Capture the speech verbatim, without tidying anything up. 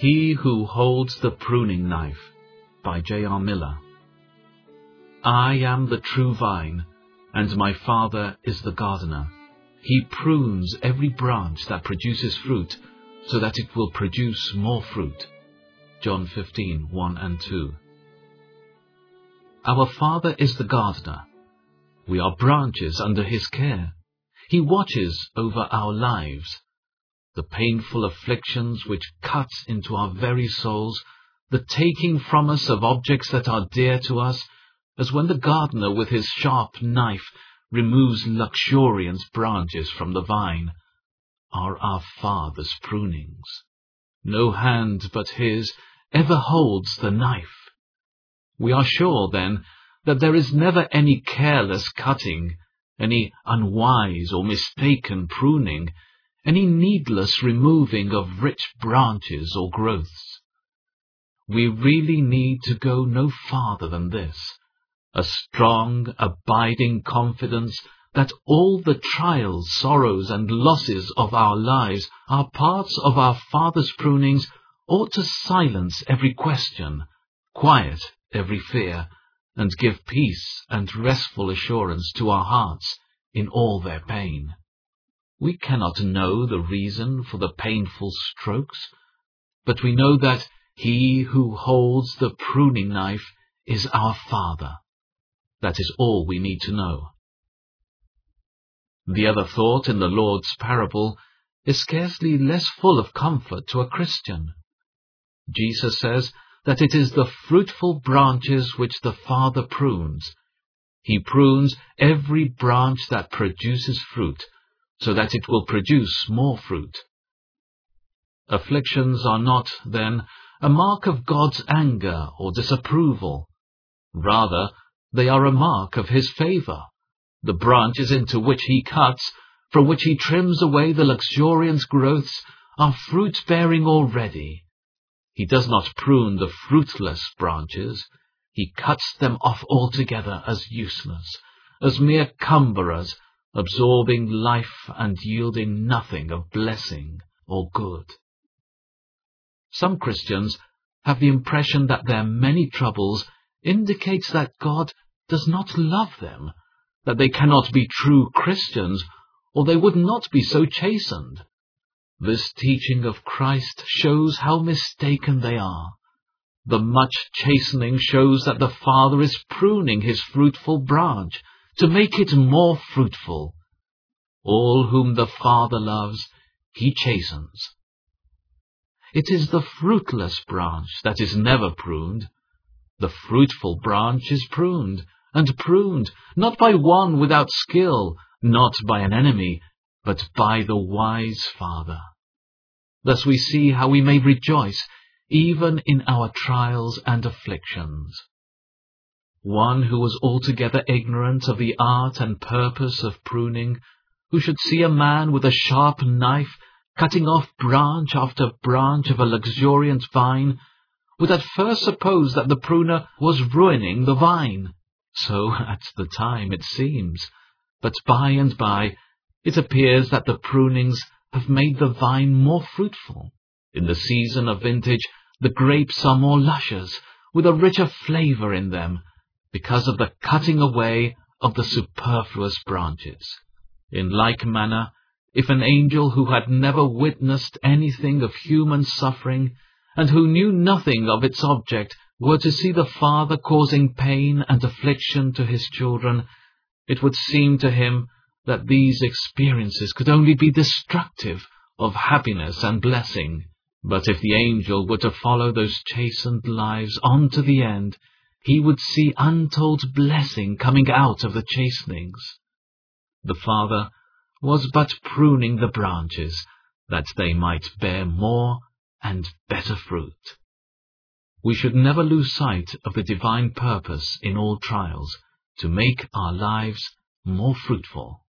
He Who Holds the Pruning Knife by J R Miller. I am the true vine, and my Father is the gardener. He prunes every branch that produces fruit, so that it will produce more fruit. John fifteen, one and two. Our Father is the gardener. We are branches under His care. He watches over our lives. The painful afflictions which cut into our very souls, the taking from us of objects that are dear to us, as when the gardener with his sharp knife removes luxuriant branches from the vine, are our Father's prunings. No hand but His ever holds the knife. We are sure, then, that there is never any careless cutting, any unwise or mistaken pruning, any needless removing of rich branches or growths. We really need to go no farther than this, a strong, abiding confidence that all the trials, sorrows, and losses of our lives are parts of our Father's prunings ought to silence every question, quiet every fear, and give peace and restful assurance to our hearts in all their pain. We cannot know the reason for the painful strokes, but we know that He who holds the pruning knife is our Father. That is all we need to know. The other thought in the Lord's parable is scarcely less full of comfort to a Christian. Jesus says that it is the fruitful branches which the Father prunes. He prunes every branch that produces fruit, so that it will produce more fruit. Afflictions are not, then, a mark of God's anger or disapproval. Rather, they are a mark of His favor. The branches into which He cuts, from which He trims away the luxuriant growths, are fruit-bearing already. He does not prune the fruitless branches. He cuts them off altogether as useless, as mere cumberers, absorbing life and yielding nothing of blessing or good. Some Christians have the impression that their many troubles indicates that God does not love them, that they cannot be true Christians, or they would not be so chastened. This teaching of Christ shows how mistaken they are. The much chastening shows that the Father is pruning His fruitful branch to make it more fruitful. All whom the Father loves, He chastens. It is the fruitless branch that is never pruned. The fruitful branch is pruned, and pruned, not by one without skill, not by an enemy, but by the wise Father. Thus we see how we may rejoice even in our trials and afflictions. One who was altogether ignorant of the art and purpose of pruning, who should see a man with a sharp knife cutting off branch after branch of a luxuriant vine, would at first suppose that the pruner was ruining the vine. So at the time it seems, but by and by it appears that the prunings have made the vine more fruitful. In the season of vintage, the grapes are more luscious, with a richer flavor in them, because of the cutting away of the superfluous branches. In like manner, if an angel who had never witnessed anything of human suffering, and who knew nothing of its object, were to see the Father causing pain and affliction to His children, it would seem to him that these experiences could only be destructive of happiness and blessing. But if the angel were to follow those chastened lives on to the end, he would see untold blessing coming out of the chastenings. The Father was but pruning the branches, that they might bear more and better fruit. We should never lose sight of the divine purpose in all trials, to make our lives more fruitful.